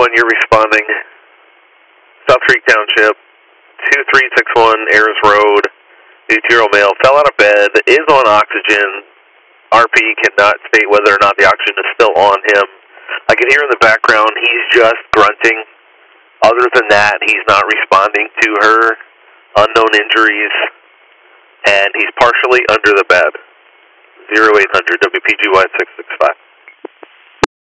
1, you're responding. South Creek Township, 2361 Ayers Road, 80 male, fell out of bed, is on oxygen. RP cannot state whether or not the oxygen is still on him. I can hear in the background he's just grunting. Other than that, he's not responding to her unknown injuries, and he's partially under the bed. 0800 WPGY 665.